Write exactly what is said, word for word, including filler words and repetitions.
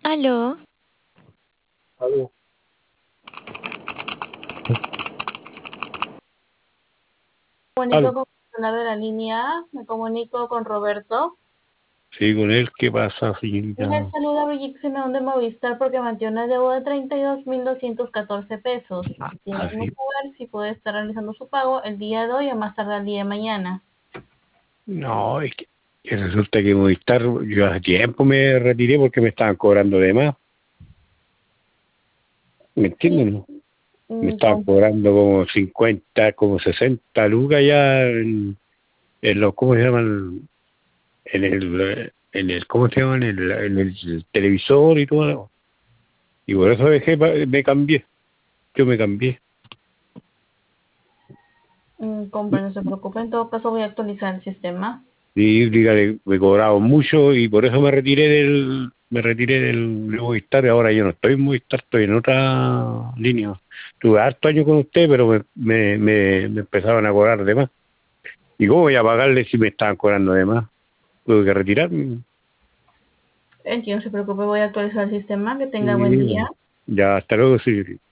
Aló, Aló. Comunico Aló. con el titular de la línea A, me comunico con Roberto. Sí, con él, ¿qué pasa, Le señorita? saluda Brigitte Simeón de Movistar porque mantiene una deuda de treinta y dos mil doscientos catorce pesos. Ah, Quisiéramos sí. saber si puede estar realizando su pago el día de hoy o más tarde el día de mañana. No, es que, que resulta que Movistar, yo hace tiempo me retiré porque me estaban cobrando de más. ¿Me Sí, entienden? Me mm, estaban com- cobrando como cincuenta, como sesenta lucas ya en, en los, ¿cómo se llaman? En el, en el, ¿cómo se llama? En el, en el televisor y todo. Y por eso dejé, pa- me cambié. Yo me cambié. mm, comprendo, no se preocupe. En todo caso voy a actualizar el sistema. Y dígale, me cobraban mucho y por eso me retiré del, me retiré del de Movistar y ahora yo no estoy en Movistar, estoy en otra línea. Tuve harto años con usted, pero me, me, me, me empezaban a cobrar de más. ¿Y cómo voy a pagarle si me estaban cobrando de más? Tuve que retirarme. Entiendo, no se preocupe, voy a actualizar el sistema. Que tenga buen Sí, día. bueno. Ya, hasta luego, sí.